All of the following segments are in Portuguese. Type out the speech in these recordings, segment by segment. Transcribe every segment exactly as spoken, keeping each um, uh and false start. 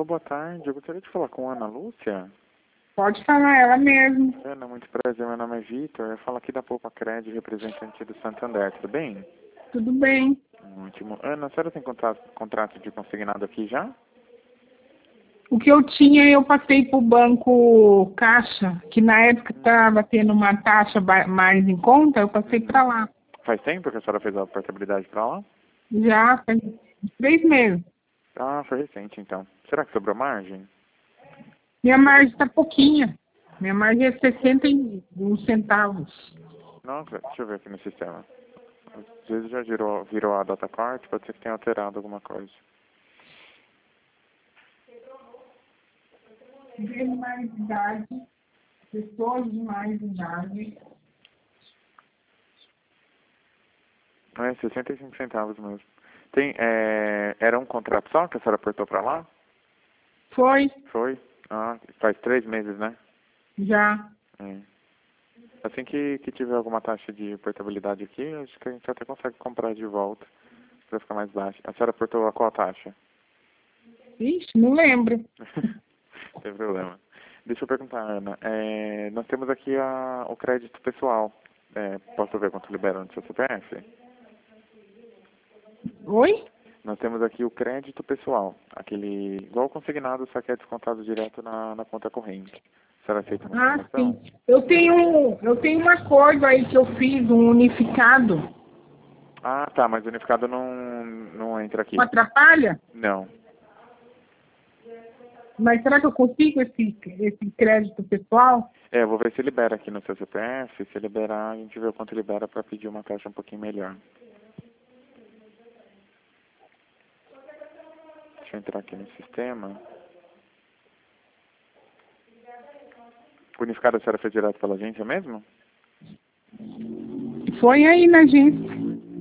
boa tarde. Eu gostaria de falar com a Ana Lúcia. Pode falar, ela mesmo. Ana, muito prazer. Meu nome é Vitor. Eu falo aqui da Poupa Cred, representante do Santander. Tudo bem? Tudo bem. Ótimo. Ana, a senhora tem contrato, contrato de consignado aqui já? O que eu tinha, eu passei para o banco Caixa, que na época estava tendo uma taxa ba- mais em conta, eu passei para lá. Faz tempo que a senhora fez a portabilidade para lá? Já faz três meses. Ah, foi recente então. Será que sobrou margem? Minha margem está pouquinha. Minha margem é sessenta e um centavos. Nossa, deixa eu ver aqui no sistema. Às vezes já virou, virou a data card, pode ser que tenha alterado alguma coisa. De mais idade, pessoas de mais idade. É, sessenta e cinco centavos mesmo. Tem, é, era um contrato só que a senhora apertou para lá? Foi, Foi? Ah, faz três meses, né? já. É. Assim que, que tiver alguma taxa de portabilidade aqui, acho que a gente até consegue comprar de volta para ficar mais baixo. A senhora apertou a qual taxa? Ixi, não lembro. Sem problema. Deixa eu perguntar, Ana. É, nós temos aqui a, o crédito pessoal. É, posso ver quanto libera no seu C P F? Oi? Nós temos aqui o crédito pessoal. Aquele igual consignado, só que é descontado direto na, na conta corrente. A senhora aceita uma Ah, informação? sim. Eu tenho, um- eu tenho um acordo aí que eu fiz, um unificado. Ah, tá, mas o unificado não, não entra aqui. Não atrapalha? Não. Mas será que eu consigo esse, esse crédito pessoal? É, eu vou ver se libera aqui no seu C P F. Se liberar, a gente vê o quanto libera para pedir uma taxa um pouquinho melhor. Deixa eu entrar aqui no sistema. O unificado a senhora fez direto pela agência mesmo? Foi aí na agência.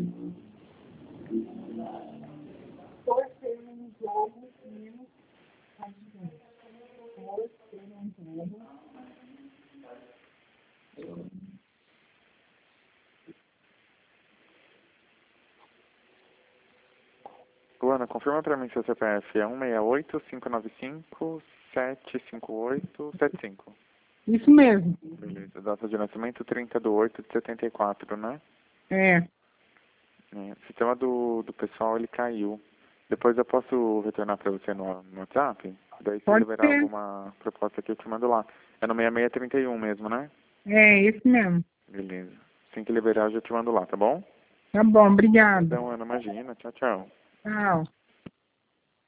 Luana, confirma para mim seu C P F. É um seis oito, cinco nove cinco, sete cinco oito, sete cinco. Isso mesmo. Beleza. Data de nascimento trinta de oito de setenta e quatro, né? É. É. O sistema do, do pessoal, ele caiu. Depois eu posso retornar para você no, no WhatsApp? Daí se Pode liberar ser. alguma proposta aqui, eu te mando lá. É no seis seis três um mesmo, né? É, esse mesmo. Beleza. Assim que liberar, eu já te mando lá, tá bom? Tá bom, obrigada. Então, Ana, imagina. Tchau, tchau. Tchau.